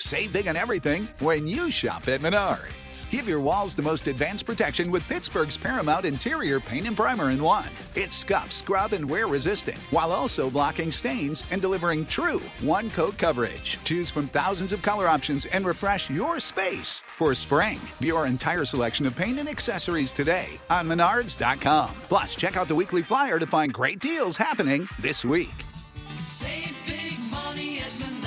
Save big on everything when you shop at Menards. Give your walls the most advanced protection with Pittsburgh's Paramount Interior Paint and Primer in one. It's scuff, scrub, and wear resistant, while also blocking stains and delivering true one-coat coverage. Choose from thousands of color options and refresh your space for spring. View our entire selection of paint and accessories today on Menards.com. Plus, check out the weekly flyer to find great deals happening this week. Save big money at Menards.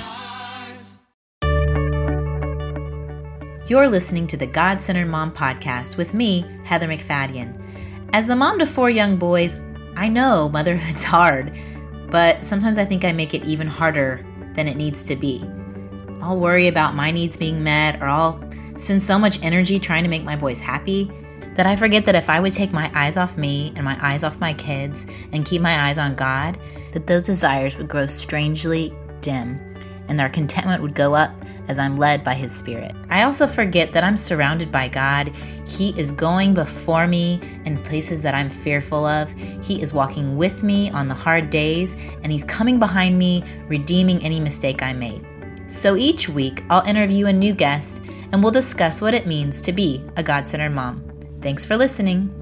You're listening to the God-Centered Mom Podcast with me, Heather McFadden. As the mom to 4 young boys, I know motherhood's hard, but sometimes I think I make it even harder than it needs to be. I'll worry about my needs being met, or I'll spend so much energy trying to make my boys happy that I forget that if I would take my eyes off me and my eyes off my kids and keep my eyes on God, that those desires would grow strangely dim and their contentment would go up as I'm led by His Spirit. I also forget that I'm surrounded by God. He is going before me in places that I'm fearful of. He is walking with me on the hard days, and He's coming behind me, redeeming any mistake I made. So each week, I'll interview a new guest, and we'll discuss what it means to be a God-centered mom. Thanks for listening.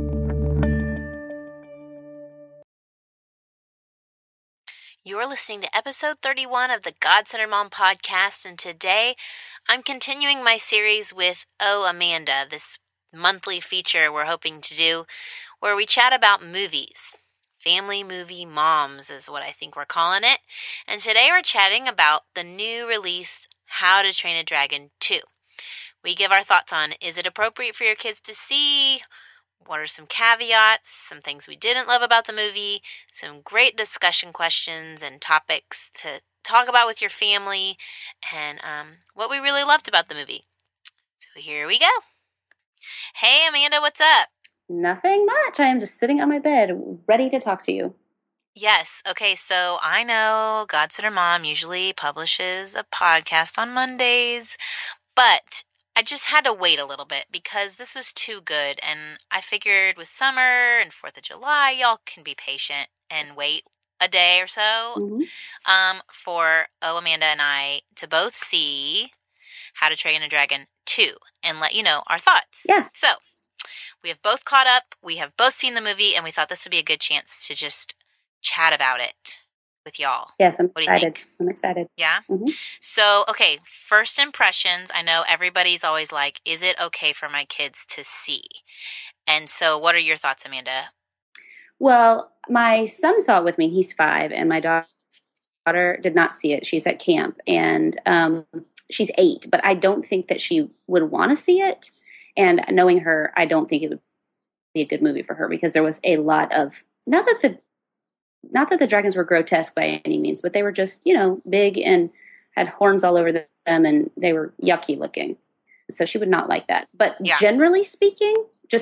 You're listening to episode 31 of the God-Centered Mom Podcast, and today I'm continuing my series with Oh Amanda, this monthly feature we're hoping to do where we chat about movies. Family movie moms is what I think we're calling it. And today we're chatting about the new release, How to Train a Dragon 2. We give our thoughts on, is it appropriate for your kids to see? What are some caveats, some things we didn't love about the movie, some great discussion questions and topics to talk about with your family, and what we really loved about the movie. So here we go. Hey, Amanda, what's up? Nothing much. I am just sitting on my bed, ready to talk to you. Yes. Okay, so I know God-Centered Mom usually publishes a podcast on Mondays, but I just had to wait a little bit because this was too good, and I figured with summer and 4th of July, y'all can be patient and wait a day or so for Amanda and I to both see How to Train a Dragon 2 and let you know our thoughts. Yeah. So we have both caught up, we have both seen the movie, and we thought this would be a good chance to just chat about it with y'all. Yes, I'm What do you excited. think? I'm excited. Yeah? Mm-hmm. So, okay, first impressions. I know everybody's always like, is it okay for my kids to see? And so what are your thoughts, Amanda? Well, my son saw it with me. He's 5, and my daughter did not see it. She's at camp, and she's 8, but I don't think that she would want to see it. And knowing her, I don't think it would be a good movie for her because there was a lot of, not that the dragons were grotesque by any means, but they were just, big and had horns all over them, and they were yucky looking. So she would not like that. But generally speaking,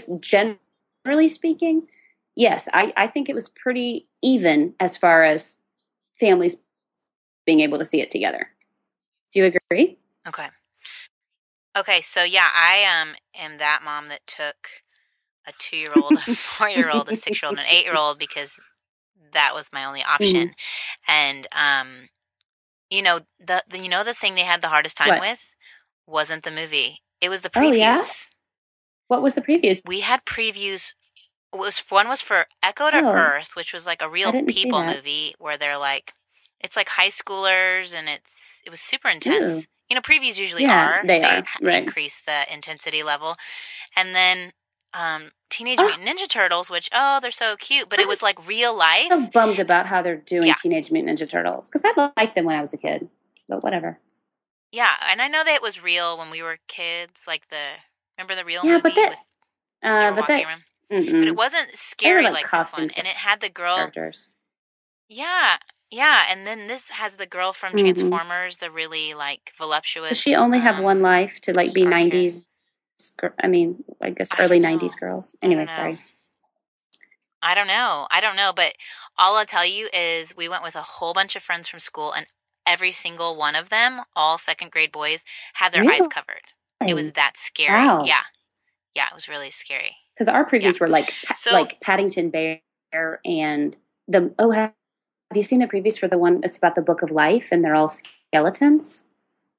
yes, I think it was pretty even as far as families being able to see it together. Do you agree? Okay, so yeah, I am that mom that took a 2-year-old, a 4-year-old, a 6-year-old, and an 8-year-old because that was my only option. And the thing they had the hardest time with wasn't the movie. It was the previews. Oh, yeah? What was the previews? We had previews. One was for Echo to Earth, which was like a real people movie where they're like, it's like high schoolers, and it was super intense. Ooh. Previews usually are. They right. increase the intensity level. And then Teenage Mutant Ninja Turtles, which, they're so cute, but it was like real life. I'm so bummed about how they're doing Teenage Mutant Ninja Turtles, because I liked them when I was a kid, but whatever. Yeah, and I know that it was real when we were kids, like remember the real movie with walking around? But it wasn't scary like this one, and it had the girl. Characters. Yeah, and then this has the girl from Transformers, the really like voluptuous. Does she only have one life to like be 90s? I guess early 90s girls. Anyway, sorry. I don't know, but all I'll tell you is we went with a whole bunch of friends from school, and every single one of them, all 2nd grade boys, had their eyes covered. It was that scary. Wow. Yeah, it was really scary. Because our previews were like Paddington Bear and have you seen the previews for the one that's about the Book of Life and they're all skeletons?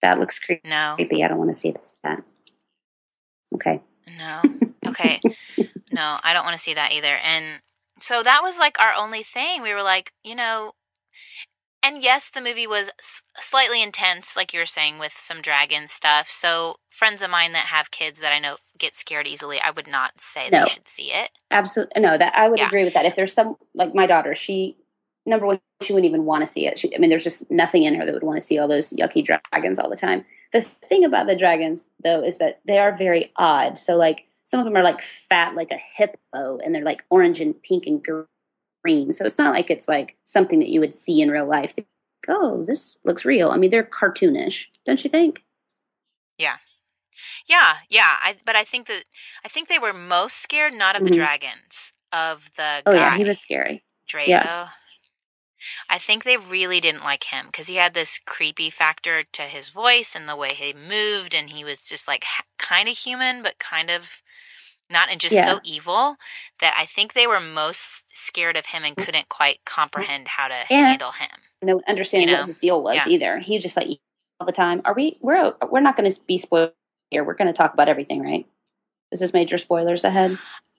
That looks creepy. No. I don't want to see that. Okay. No. Okay. No, I don't want to see that either. And so that was like our only thing. We were like, and yes, the movie was slightly intense, like you were saying, with some dragon stuff. So friends of mine that have kids that I know get scared easily, I would not say they should see it. Absolutely. No, that I would agree with that. If there's some, like my daughter, number one, she wouldn't even want to see it. There's just nothing in her that would want to see all those yucky dragons all the time. The thing about the dragons, though, is that they are very odd. So, like, some of them are, like, fat like a hippo, and they're, like, orange and pink and green. So it's not like it's, like, something that you would see in real life. Oh, this looks real. I mean, they're cartoonish, don't you think? Yeah. But I think they were most scared not of the dragons, of the guy. Oh, yeah, he was scary. Draco. Yeah. I think they really didn't like him because he had this creepy factor to his voice and the way he moved, and he was just like kind of human, but kind of not, and just so evil that I think they were most scared of him and couldn't quite comprehend how to handle him. No understanding what his deal was either. He was just like all the time. We're not going to be spoiled here. We're going to talk about everything, right? Is this major spoilers ahead?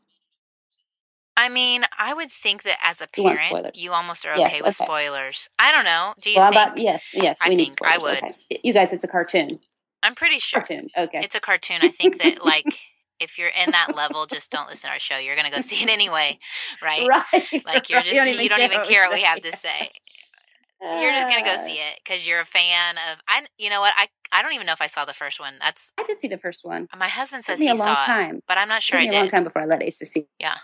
I mean, I would think that as a parent, you almost are okay with spoilers. I don't know. Do you think? Yes. I think I would. Okay. You guys, it's a cartoon. I'm pretty sure. Cartoon. Okay. It's a cartoon. I think that, like, if you're in that level, just don't listen to our show. You're going to go see it anyway, right? Right. Like, you don't even care what we have to say. You're just going to go see it because you're a fan of, you know what? I don't even know if I saw the first one. I did see the first one. My husband says he saw it, but I'm not sure I did. A long time before I let Asa see it. Yeah.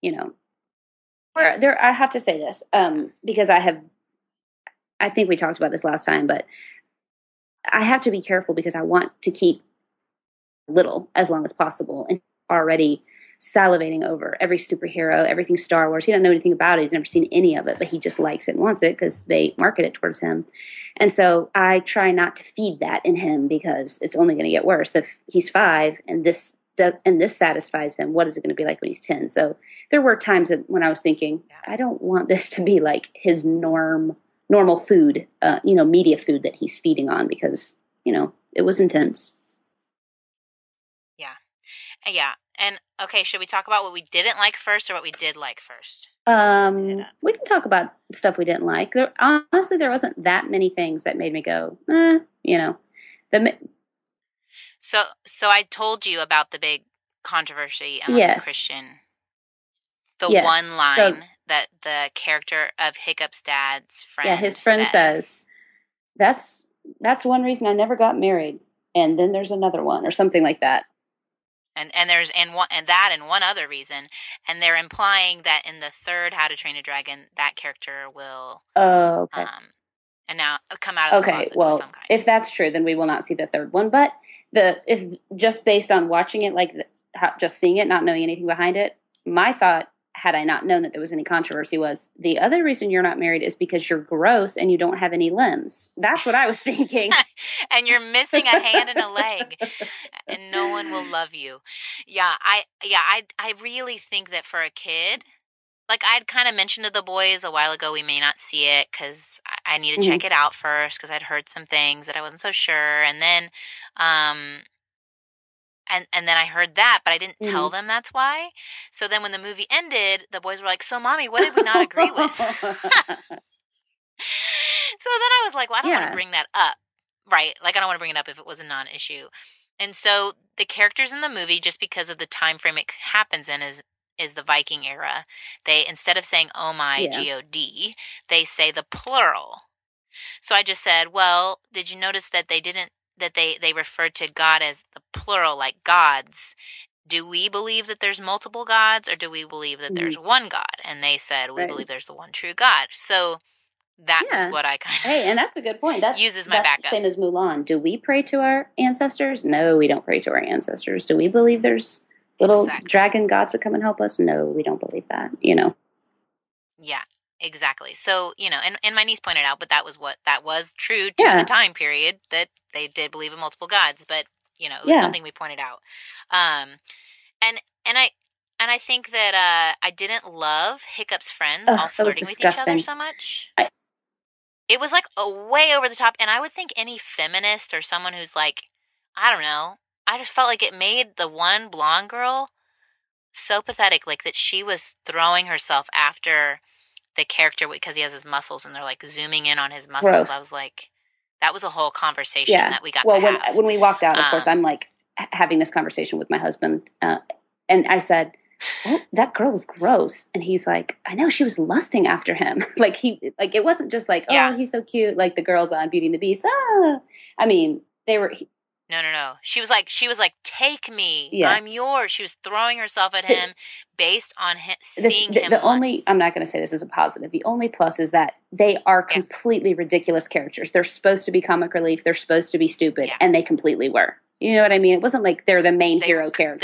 I have to say this, because I think we talked about this last time, but I have to be careful because I want to keep little as long as possible, and already salivating over every superhero, everything Star Wars. He doesn't know anything about it. He's never seen any of it, but he just likes it and wants it because they market it towards him. And so I try not to feed that in him because it's only going to get worse. If he's 5 and this satisfies him, what is it going to be like when he's 10? So there were times when I was thinking, I don't want this to be like his normal food, media food that he's feeding on, because, it was intense. Yeah. And okay, should we talk about what we didn't like first or what we did like first? We can talk about stuff we didn't like. Honestly, there wasn't that many things that made me go, So I told you about the big controversy among the Christian. One line that the character of Hiccup's dad's friend his friend says, that's one reason I never got married. And then there's another one or something like that. And there's one other reason, and they're implying that in the third How to Train a Dragon, that character will and now come out of the closet of some kind. If that's true, then we will not see the third one. But if just based on watching it, just seeing it, not knowing anything behind it, my thought, had I not known that there was any controversy, was the other reason you're not married is because you're gross and you don't have any limbs. That's what I was thinking. And you're missing a hand and a leg, and no one will love you. Yeah, I really think that for a kid, like I'd kind of mentioned to the boys a while ago, we may not see it because I need to check it out first because I'd heard some things that I wasn't so sure, and then And then I heard that, but I didn't tell them that's why. So then when the movie ended, the boys were like, so Mommy, what did we not agree with? So then I was like, well, I don't want to bring that up, right? Like, I don't want to bring it up if it was a non-issue. And so the characters in the movie, just because of the time frame it happens in, is the Viking era. They, instead of saying, oh my, G-O-D, they say the plural. So I just said, well, did you notice that they referred to God as the plural, like gods? Do we believe that there's multiple gods, or do we believe that there's one God? And they said, we believe there's the one true God. So that was what I kind of... Hey, and that's a good point. That uses my backup. Same as Mulan. Do we pray to our ancestors? No, we don't pray to our ancestors. Do we believe there's little dragon gods that come and help us? No, we don't believe that, Yeah. Exactly. So, and my niece pointed out, but that was true to the time period, that they did believe in multiple gods, but, it was something we pointed out. And I think that I didn't love Hiccup's friends all flirting with each other so much. it was like way over the top. And I would think any feminist or someone who's like, I don't know, I just felt like it made the one blonde girl so pathetic, like that she was throwing herself after the character because he has his muscles and they're like zooming in on his muscles. Gross. I was like, that was a whole conversation Yeah. that we got Well, to have. when we walked out, of course, I'm like having this conversation with my husband, and I said, that girl's gross. And he's like, I know, she was lusting after him. like it wasn't just like, Yeah. oh, he's so cute, like the girls on Beauty and the Beast. Ah. I mean, they were. No. She was like, take me. Yeah. I'm yours. She was throwing herself at him based on him, seeing him The only, once. I'm not going to say this as a positive. The only plus is that they are completely ridiculous characters. They're supposed to be comic relief. They're supposed to be stupid, and they completely were. You know what I mean? It wasn't like they're the main hero characters.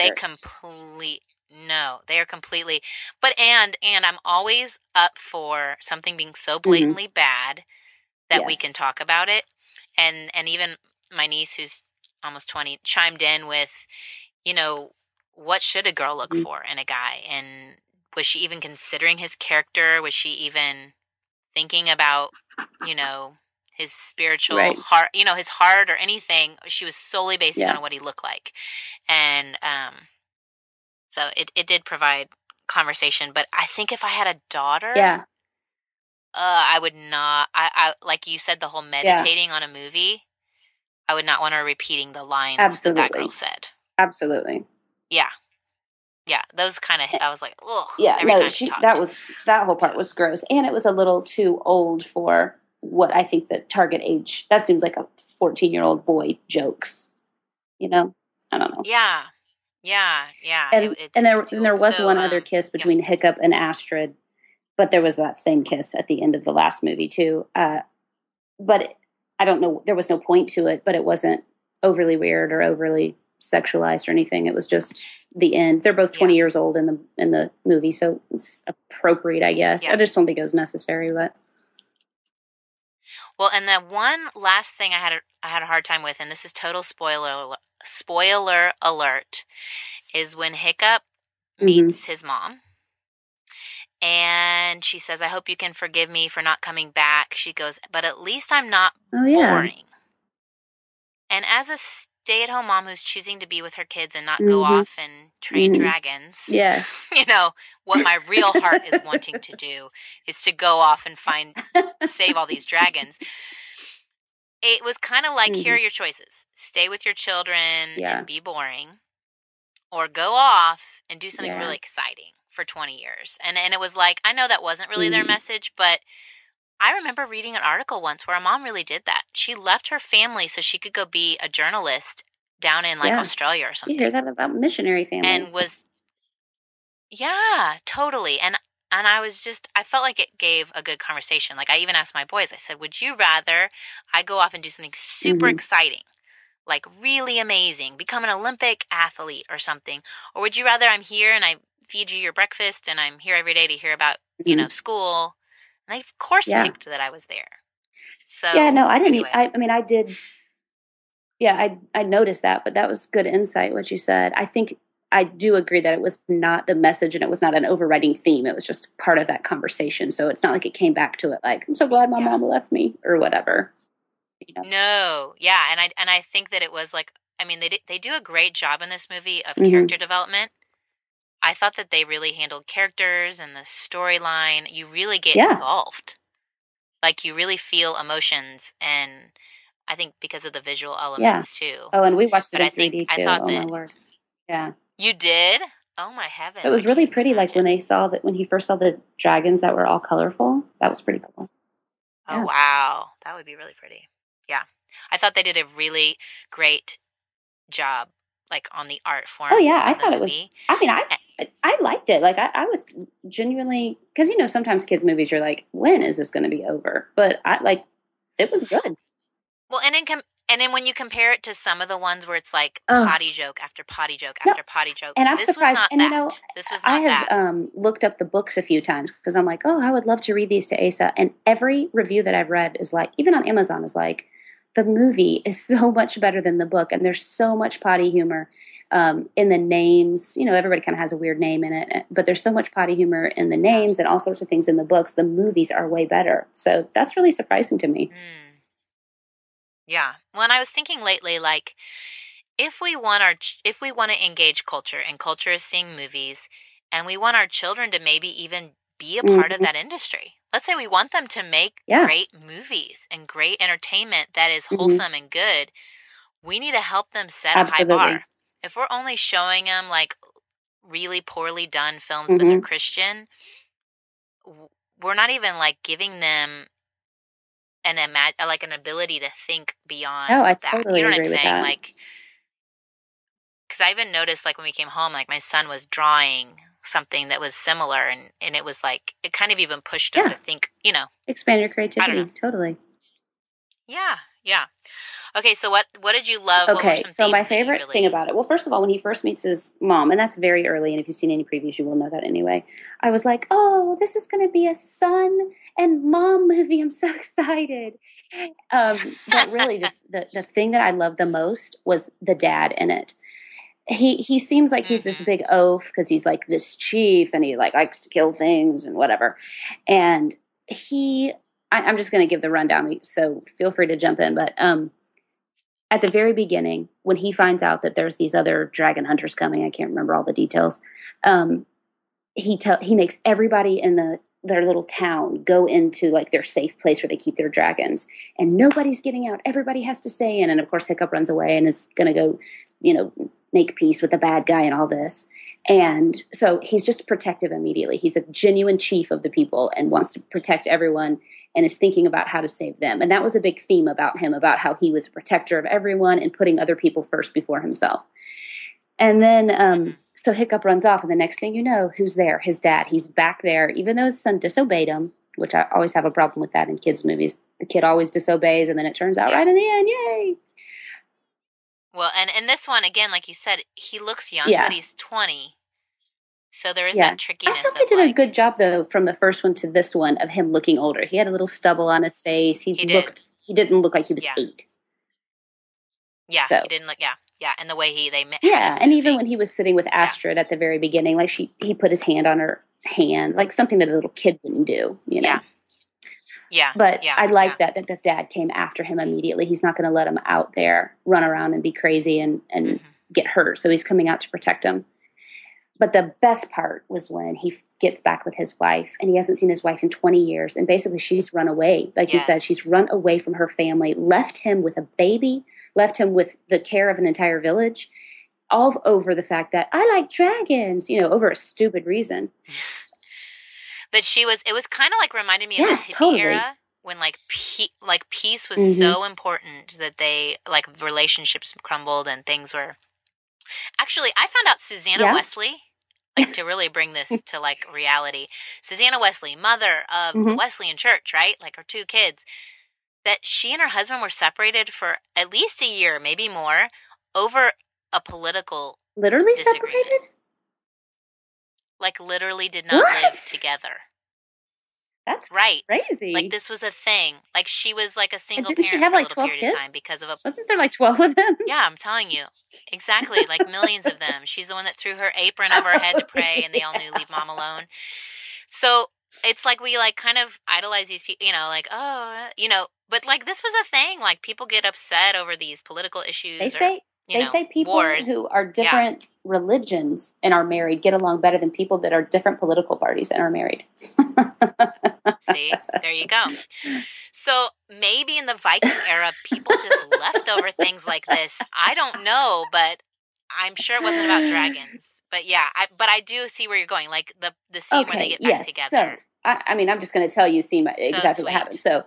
They are completely. But and I'm always up for something being so blatantly bad that we can talk about it. And even my niece, who's almost 20, chimed in with, you know, what should a girl look for in a guy? And was she even considering his character? Was she even thinking about, you know, his spiritual heart, you know, his heart or anything? She was solely basing on what he looked like. And so it did provide conversation. But I think if I had a daughter, I would not, I like you said, the whole meditating on a movie, I would not want her repeating the lines that girl said. Absolutely. Yeah. Yeah. Those kind of, I was like, ugh. Yeah. Every time she talked. That whole part was gross. And it was a little too old for what I think the target age, that seems like a 14-year-old boy jokes, you know? I don't know. Yeah. Yeah. Yeah. And there was one other kiss between Hiccup and Astrid, but there was that same kiss at the end of the last movie too. But I don't know, there was no point to it, but it wasn't overly weird or overly sexualized or anything. It was just the end. They're both 20 years old in the movie, so it's appropriate, I guess. I just don't think it was necessary, but. Well, and the one last thing I had a hard time with, and this is total spoiler alert, is when Hiccup meets his mom. And she says, I hope you can forgive me for not coming back. She goes, but at least I'm not boring. And as a stay-at-home mom who's choosing to be with her kids and not go off and train dragons, you know, what my real heart is wanting to do is to go off and save all these dragons. It was kind of like, here are your choices. Stay with your children and be boring, or go off and do something really exciting for 20 years. And it was like, I know that wasn't really their message, but I remember reading an article once where a mom really did that. She left her family so she could go be a journalist down in like Australia or something. You hear that about missionary families. And totally. And I was just, I felt like it gave a good conversation. Like I even asked my boys, I said, would you rather I go off and do something super exciting, like really amazing, become an Olympic athlete or something? Or would you rather I'm here and I feed you your breakfast and I'm here every day to hear about, you know, school? And they of course picked that I was there. So I didn't. Anyway. I mean, I did. Yeah, I noticed that, but that was good insight, what you said. I think I do agree that it was not the message and it was not an overriding theme. It was just part of that conversation. So it's not like it came back to it like, I'm so glad my mom left me or whatever. You know? No. Yeah. And I think that it was like, I mean, they do a great job in this movie of character development. I thought that they really handled characters and the storyline. You really get involved. Like you really feel emotions, and I think because of the visual elements too. Oh, and we watched it but in 3D too. I thought my words. Yeah. You did? Oh my heavens. So it was really pretty. Like when he first saw the dragons that were all colorful, that was pretty cool. Oh, wow. That would be really pretty. Yeah. I thought they did a really great job, like on the art form. Oh yeah. I thought it movie. was, I mean, I liked it. Like I was genuinely, because you know, sometimes kids movies you're like, when is this going to be over? But it was good. Well, and then when you compare it to some of the ones where it's like potty joke after potty joke after potty joke, and I'm this surprised. was not and that. You know, this was not that. I have looked up the books a few times because I'm like, oh, I would love to read these to Asa. And every review that I've read is like, even on Amazon, is like, the movie is so much better than the book, and there's so much potty humor. In the names, everybody kind of has a weird name in it, but there's so much potty humor in the names and all sorts of things in the books. The movies are way better. So that's really surprising to me. Yeah. Well, and I was thinking lately, like, if we want to engage culture, and culture is seeing movies, and we want our children to maybe even be a part of that industry. Let's say we want them to make great movies and great entertainment that is wholesome and good. We need to help them set a high bar. If we're only showing them like really poorly done films, but they're Christian, we're not even like giving them an ability to think beyond that. Totally you know what I'm agree with saying? that. Like, because I even noticed, like, when we came home, like, my son was drawing something that was similar, and it was like, it kind of even pushed him to think, expand your creativity. I don't know. Totally. Yeah. Okay, so what did you love? Okay, so my favorite thing about it, well, first of all, when he first meets his mom, and that's very early, and if you've seen any previews, you will know that anyway, I was like, oh, this is going to be a son and mom movie. I'm so excited. But really, the thing that I loved the most was the dad in it. He seems like he's this big oaf because he's like this chief and he like likes to kill things and whatever. And I'm just going to give the rundown, so feel free to jump in. But at the very beginning, when he finds out that there's these other dragon hunters coming, I can't remember all the details. He makes everybody in their little town go into like their safe place where they keep their dragons, and nobody's getting out. Everybody has to stay in. And of course, Hiccup runs away and is going to go, make peace with the bad guy and all this. And so he's just protective immediately. He's a genuine chief of the people and wants to protect everyone and is thinking about how to save them. And that was a big theme about him, about how he was a protector of everyone and putting other people first before himself. And then, so Hiccup runs off, and the next thing you know, who's there? His dad. He's back there, even though his son disobeyed him, which I always have a problem with that in kids' movies. The kid always disobeys, and then it turns out right in the end, yay! Well, and in this one, again, like you said, he looks young, but he's 20. So there is that trickiness. I thought they did a good job, though, from the first one to this one of him looking older. He had a little stubble on his face. He didn't look like he was 8. Yeah, so. He didn't look, yeah, and the way they met. Yeah, and even when he was sitting with Astrid at the very beginning, like he put his hand on her hand, like something that a little kid wouldn't do, Yeah. But I like that the dad came after him immediately. He's not going to let him out there run around and be crazy and get hurt. So he's coming out to protect him. But the best part was when he gets back with his wife, and he hasn't seen his wife in 20 years. And basically she's run away. Like you said, she's run away from her family, left him with a baby, left him with the care of an entire village, all over the fact that I like dragons, over a stupid reason. But it was kind of like reminded me of the hippie era when like peace was so important that they like relationships crumbled and things were. Actually, I found out Susanna Wesley, like to really bring this to like reality. Susanna Wesley, mother of the Wesleyan Church, right? Like her 2 kids, that she and her husband were separated for at least a year, maybe more, over a political disagreement. Separated? Like literally did not live together. That's right. Crazy. Like this was a thing. Like she was like a single parent for like a little period of time because of Wasn't there like 12 of them? Yeah, I'm telling you. Exactly. Like millions of them. She's the one that threw her apron over her head to pray, and they all knew leave mom alone. So it's like we like kind of idolize these people, like, but like this was a thing. Like people get upset over these political issues. They say people wars. who are different religions and are married get along better than people that are different political parties and are married. See, there you go. So maybe in the Viking era, people just left over things like this. I don't know, but I'm sure it wasn't about dragons. But yeah, I do see where you're going. Like the scene where they get back together. So, I'm just going to tell you exactly what happened. So,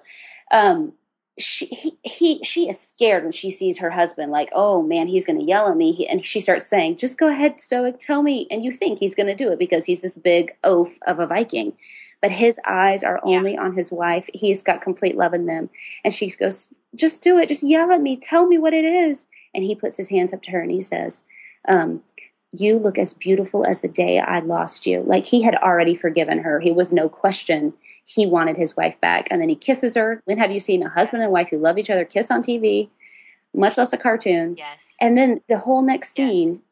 she is scared when she sees her husband, like, oh man, he's going to yell at me. And she starts saying, just go ahead, Stoic, tell me. And you think he's going to do it because he's this big oaf of a Viking. But his eyes are only on his wife. He's got complete love in them. And she goes, just do it. Just yell at me. Tell me what it is. And he puts his hands up to her and he says, you look as beautiful as the day I lost you. Like he had already forgiven her. He was no question. He wanted his wife back. And then he kisses her. When have you seen a husband and wife who love each other kiss on TV? Much less a cartoon. Yes. And then the whole next scene,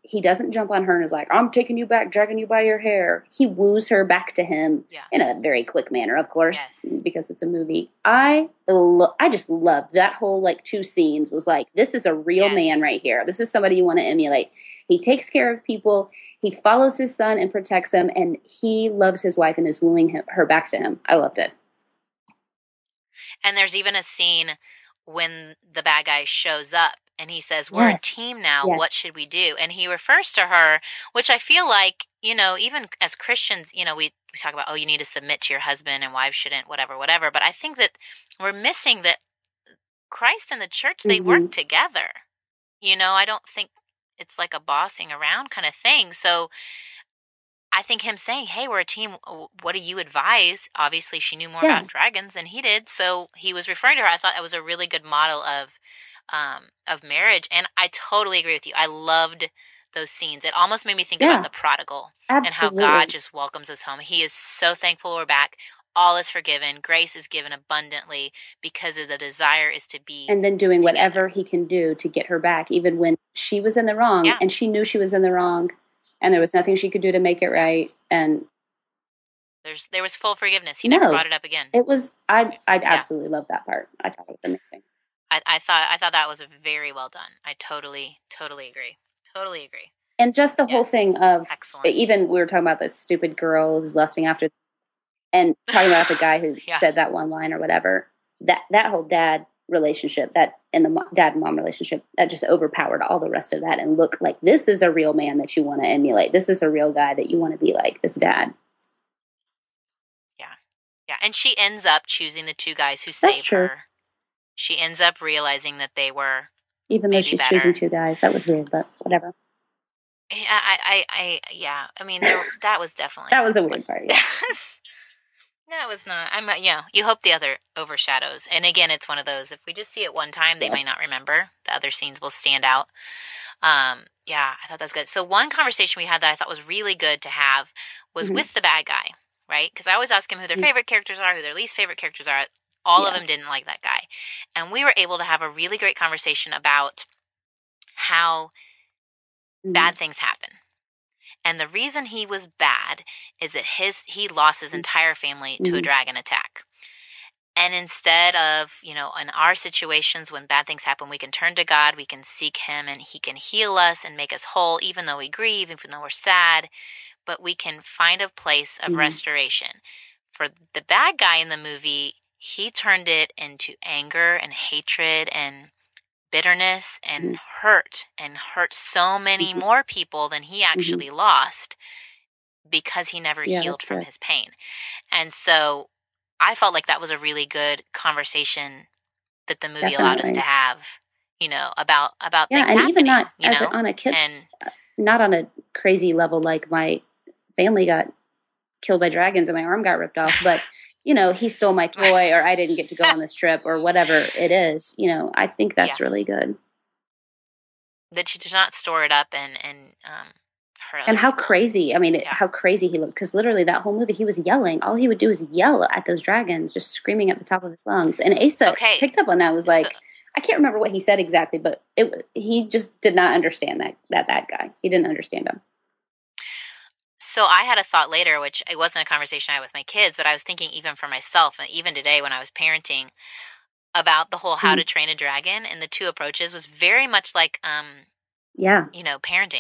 he doesn't jump on her and is like, I'm taking you back, dragging you by your hair. He woos her back to him in a very quick manner, of course, because it's a movie. I just loved that whole, like, 2 scenes was like, this is a real man right here. This is somebody you want to emulate. He takes care of people. He follows his son and protects him, and he loves his wife and is wooing her back to him. I loved it. And there's even a scene when the bad guy shows up and he says, we're a team now. What should we do? And he refers to her, which I feel like, you know, even as Christians, you know, we talk about, oh, you need to submit to your husband and wives shouldn't, whatever. But I think that we're missing that Christ and the church, they work together. You know, I don't think it's like a bossing around kind of thing. So I think him saying, hey, we're a team. What do you advise? Obviously, she knew more about dragons than he did. So he was referring to her. I thought that was a really good model of marriage. And I totally agree with you. I loved those scenes. It almost made me think about the prodigal and how God just welcomes us home. He is so thankful we're back. All is forgiven. Grace is given abundantly because of the desire is to be and then doing whatever he can do to get her back, even when she was in the wrong and she knew she was in the wrong and there was nothing she could do to make it right. And there was full forgiveness. He never brought it up again. It was, I absolutely loved that part. I thought it was amazing. I thought that was very well done. I totally agree. Totally agree. And just the whole thing of, excellent. Even we were talking about this stupid girl who's lusting after, and talking about the guy who said that one line or whatever, that whole dad relationship, that and the dad and mom relationship, that just overpowered all the rest of that and looked like this is a real man that you want to emulate. This is a real guy that you want to be like, this dad. Yeah. And she ends up choosing the 2 guys who saved her. She ends up realizing that they were even though she's choosing 2 guys. That was weird, but whatever. I mean, that was definitely that was a weird part. Yeah. That was not. You hope the other overshadows. And again, it's one of those. If we just see it one time, they might not remember. The other scenes will stand out. I thought that was good. So one conversation we had that I thought was really good to have was with the bad guy, right? Because I always ask him who their favorite characters are, who their least favorite characters are. All of them didn't like that guy. And we were able to have a really great conversation about how bad things happen. And the reason he was bad is that he lost his entire family to a dragon attack. And instead of, in our situations when bad things happen, we can turn to God, we can seek him, and he can heal us and make us whole, even though we grieve, even though we're sad. But we can find a place of restoration. For the bad guy in the movie, he turned it into anger and hatred and bitterness and hurt so many more people than he actually lost because he never healed from his pain. And so I felt like that was a really good conversation that the movie allowed us to have, about things happening. Even not on a kid, and not on a crazy level like my family got killed by dragons and my arm got ripped off, but he stole my toy or I didn't get to go on this trip or whatever it is. I think that's really good. That she did not store it up and hurt and how people. Crazy. I mean, how crazy he looked. Because literally that whole movie, he was yelling. All he would do is yell at those dragons, just screaming at the top of his lungs. And Asa picked up on that, was like, I can't remember what he said exactly, but he just did not understand that bad guy. He didn't understand him. So I had a thought later, which it wasn't a conversation I had with my kids, but I was thinking even for myself, and even today when I was parenting, about the whole How to Train a Dragon, and the 2 approaches was very much like, parenting.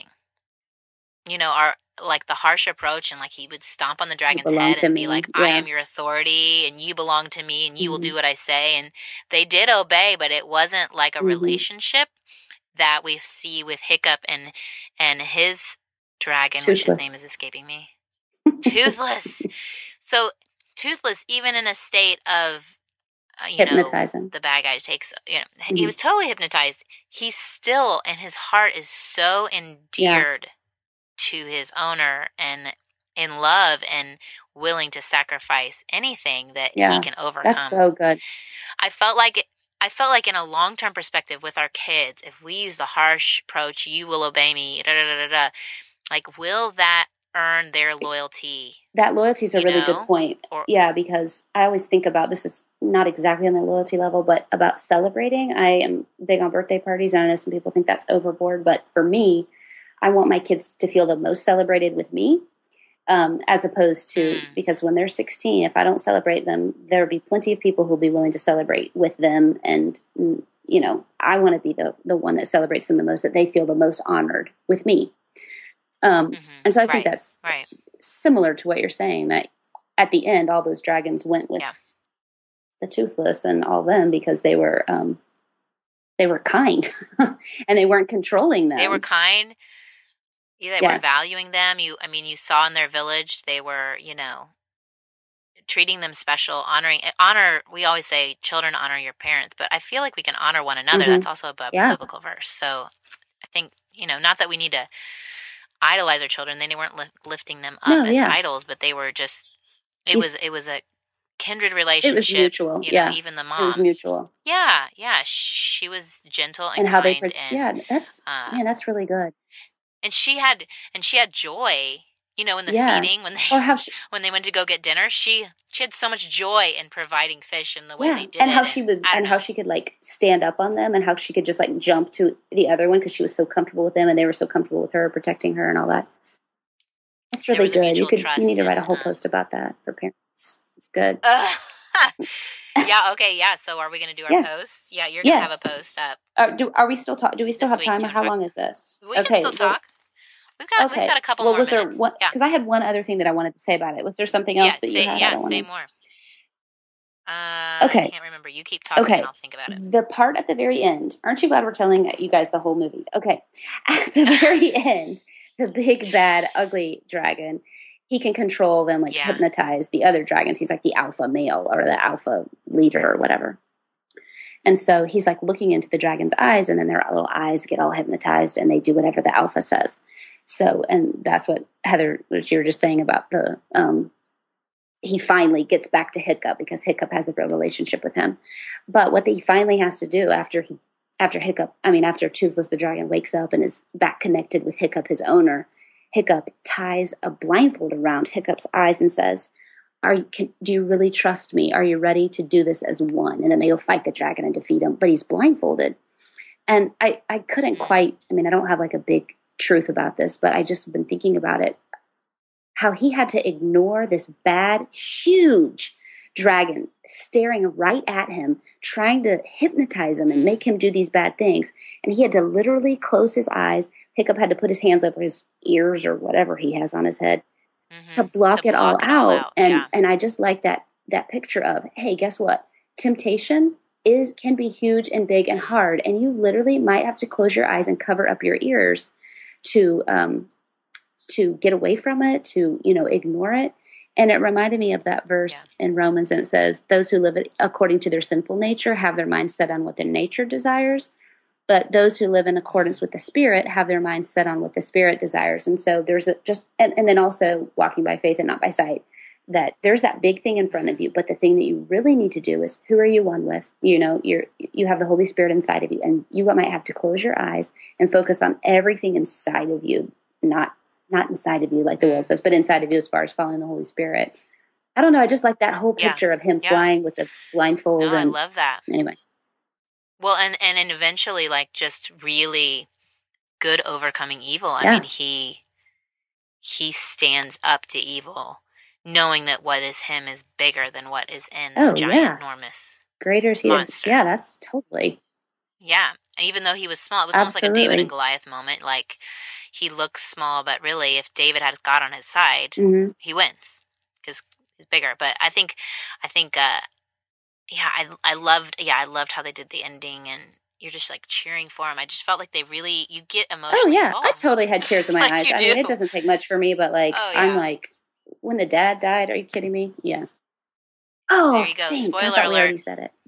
Our like the harsh approach, and like he would stomp on the dragon's head and be like, I am your authority, and you belong to me, and you will do what I say. And they did obey, but it wasn't like a relationship that we see with Hiccup and his dragon, Toothless. Which his name is escaping me. Toothless. So Toothless, even in a state of hypnotizing, the bad guy takes, he was totally hypnotized. He's still, and his heart is so endeared to his owner and in love and willing to sacrifice anything that he can overcome. That's so good. I felt like in a long-term perspective with our kids, if we use the harsh approach, you will obey me, like, will that earn their loyalty? That loyalty is a really good point. Because I always think about, this is not exactly on the loyalty level, but about celebrating. I am big on birthday parties, and I know some people think that's overboard, but for me, I want my kids to feel the most celebrated with me, as opposed to, because when they're 16, if I don't celebrate them, there'll be plenty of people who'll be willing to celebrate with them. And, you know, I want to be the one that celebrates them the most, that they feel the most honored with me. And so I think that's similar to what you're saying, that at the end, all those dragons went with the Toothless and all them because they were kind and they weren't controlling them. They were kind. They were valuing them. You saw in their village, they were, you know, treating them special, honor. We always say children honor your parents, but I feel like we can honor one another. That's also a biblical verse. So I think, you know, not that we need to idolize our children. They weren't lifting them up as idols, but they were just, it was a kindred relationship. It was mutual. You know, even the mom. It was mutual. Yeah. She was gentle and how kind. That's really good. And she had joy, you know, in the feeding when they went to go get dinner. She had so much joy in providing fish and the way they did and it. How she could like stand up on them, and how she could just like jump to the other one because she was so comfortable with them and they were so comfortable with her, protecting her and all that. That's really good. You need to write a whole post about that for parents. It's good. Okay. So are we going to do our post? Yeah, you're going to have a post up. Are we still do we still have time, or how long is this? We can still talk. We've got a couple more minutes. Because I had one other thing that I wanted to say about it. Was there something else that you had? Yeah, say more. I can't remember. You keep talking and I'll think about it. The part at the very end. Aren't you glad we're telling you guys the whole movie? Okay. At the very end, the big, bad, ugly dragon, he can control them, hypnotize the other dragons. He's like the alpha male or the alpha leader or whatever. And so he's like looking into the dragon's eyes, and then their little eyes get all hypnotized and they do whatever the alpha says. So, and that's what Heather, what you were just saying about the, he finally gets back to Hiccup because Hiccup has a real relationship with him. But what he finally has to do after Toothless the dragon wakes up and is back connected with Hiccup, his owner, Hiccup ties a blindfold around Hiccup's eyes and says, do you really trust me? Are you ready to do this as one? And then they go fight the dragon and defeat him, but he's blindfolded. And I couldn't quite, I don't have like a big truth about this, but I just been thinking about it, how he had to ignore this bad, huge dragon staring right at him, trying to hypnotize him and make him do these bad things. And he had to literally close his eyes. Hiccup had to put his hands over his ears or whatever he has on his head to block it all out. And I just like that picture of, hey, guess what? Temptation can be huge and big and hard, and you literally might have to close your eyes and cover up your ears to get away from it, to, ignore it. And it reminded me of that verse in Romans, and it says, those who live according to their sinful nature have their mind set on what their nature desires, but those who live in accordance with the Spirit have their mind set on what the Spirit desires. And so there's and then also walking by faith and not by sight, that there's that big thing in front of you, but the thing that you really need to do is, who are you one with? You have the Holy Spirit inside of you, and you might have to close your eyes and focus on everything inside of you, not inside of you like the world says, but inside of you as far as following the Holy Spirit. I don't know. I just like that whole picture of him flying with the blindfold. No, I love that. Anyway. Well, and eventually, just really good overcoming evil. I mean, he stands up to evil, knowing that what is him is bigger than what is in the giant, enormous greater he monster. Is. Yeah, that's totally. Yeah, even though he was small, it was almost like a David and Goliath moment. Like, he looks small, but really, if David had God on his side, he wins because he's bigger. But I think, I loved how they did the ending, and you're just like cheering for him. I just felt like you get emotionally involved. I totally had tears in my eyes. It doesn't take much for me, but I'm like, when the dad died, are you kidding me? Yeah. Oh, there you go. Spoiler alert. We already said it.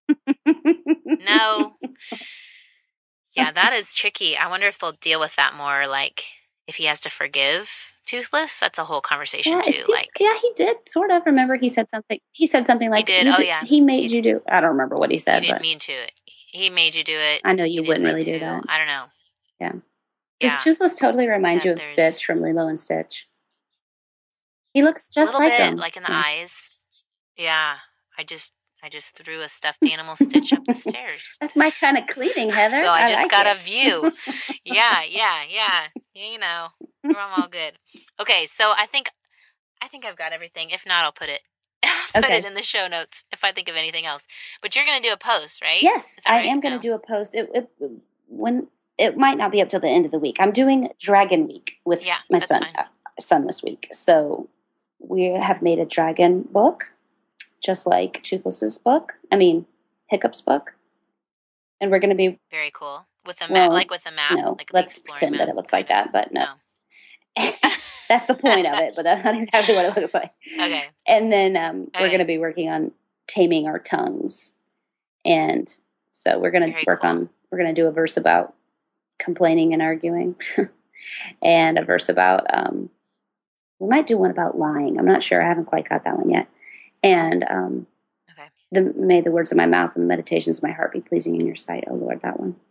No. Yeah, that is tricky. I wonder if they'll deal with that more, like if he has to forgive Toothless. That's a whole conversation too. He did sort of. Remember, he said something. He said something like, "He did." He made you do. I don't remember what he said. He didn't mean to. He made you do it. I know you wouldn't really do that. I don't know. Yeah. Does Toothless totally remind you of Stitch from Lilo and Stitch? He looks just like him. A little bit, like in the eyes. Yeah. I just threw a stuffed animal Stitch up the stairs. That's my kind of cleaning, Heather. So I just like got it. a view. Yeah. You know, I'm all good. Okay, so I think I've got everything. If not, I'll put it Okay. in the show notes if I think of anything else. But you're gonna do a post, right? Yes, Is that I right? am going to No. do a post. When it might not be up till the end of the week. I'm doing Dragon Week with Yeah, my that's son. fine. Son this week. So we have made a dragon book, just like Toothless's book. Hiccup's book, and we're going to be Very cool. With a map, Well, like with a map, no. like the Let's exploring pretend that map, it looks like kind of. that, but no. Oh. That's the point of it, but that's not exactly what it looks like. Okay. And then we're Okay. going to be working on taming our tongues. And so we're going to Very work cool. on, we're going to do a verse about complaining and arguing and a verse about, we might do one about lying. I'm not sure. I haven't quite got that one yet. And Okay. may the words of my mouth and the meditations of my heart be pleasing in your sight, oh Lord, that one.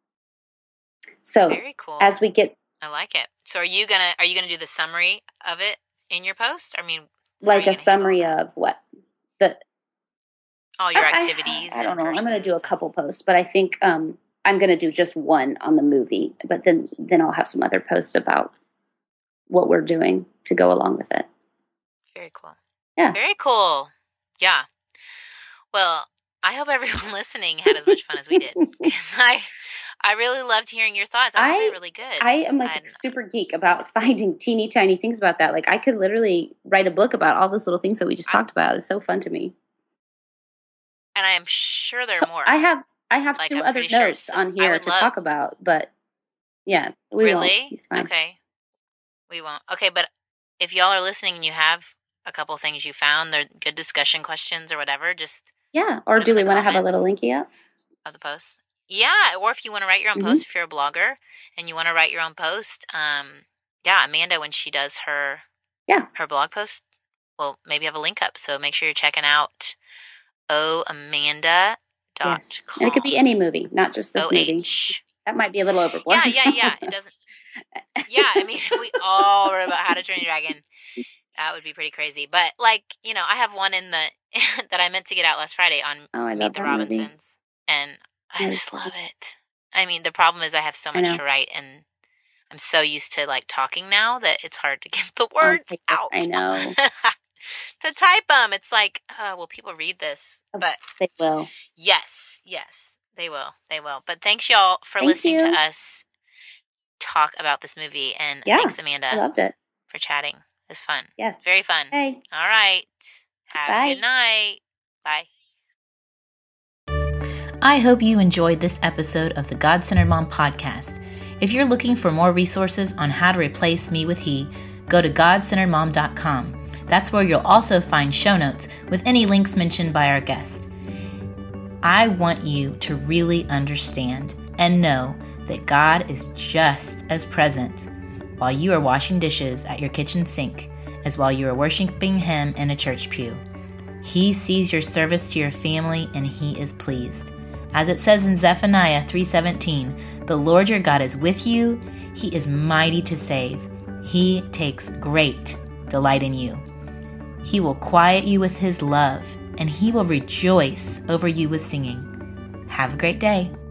So Very cool. as we get I like it. So are you gonna do the summary of it in your post? I mean, like you a gonna handle summary that? of what? The all your I- activities. I don't and know. I'm going to verses do a and- couple posts, but I think I'm going to do just one on the movie. But then I'll have some other posts about what we're doing to go along with it. Very cool. Yeah. Very cool. Yeah. Well, I hope everyone listening had as much fun as we did, because I really loved hearing your thoughts. I thought they were really good. I am like And- a super geek about finding teeny tiny things about that. Like I could literally write a book about all those little things that we just talked about. It's so fun to me. And I am sure there are more. I have Like, two I'm other pretty sure notes so- on I here would to love- talk about, but yeah, we won't. Really? It's fine. Okay. We won't. Okay, but if y'all are listening and you have a couple things you found, they're good discussion questions or whatever, just Yeah. Or Put 'em do in we the want to have a little comments. linky up? of the post. Yeah, or if you want to write your own Mhm. post, if you're a blogger and you want to write your own post, yeah, Amanda, when she does her blog post, well, maybe have a link up. So make sure you're checking out Amanda.com. Yes. And it could be any movie, not just this movie. OH. That might be a little overboard. Yeah. It doesn't. Yeah, I mean, if we all were about How to Train Your Dragon, that would be pretty crazy. But I have one in the that I meant to get out last Friday on Oh, I love Meet the that movie. Robinsons, and I Yes. just love it. I mean, the problem is I have so I much know. to write, and I'm so used to talking now that it's hard to get the words out. I know. To type them, it's like, will people read this? But They will. yes, they will. But thanks y'all for Thank listening to you. us talk about this movie, and Yeah, thanks I Amanda loved it. for chatting. It's fun. Yes. Very fun. Hey. All right. Have a Bye. good night. Bye. I hope you enjoyed this episode of the God-Centered Mom podcast. If you're looking for more resources on how to replace me with he, go to godcenteredmom.com. That's where you'll also find show notes with any links mentioned by our guest. I want you to really understand and know that God is just as present while you are washing dishes at your kitchen sink as while you are worshiping Him in a church pew. He sees your service to your family and He is pleased. As it says in Zephaniah 3:17, the Lord your God is with you. He is mighty to save. He takes great delight in you. He will quiet you with His love, and He will rejoice over you with singing. Have a great day.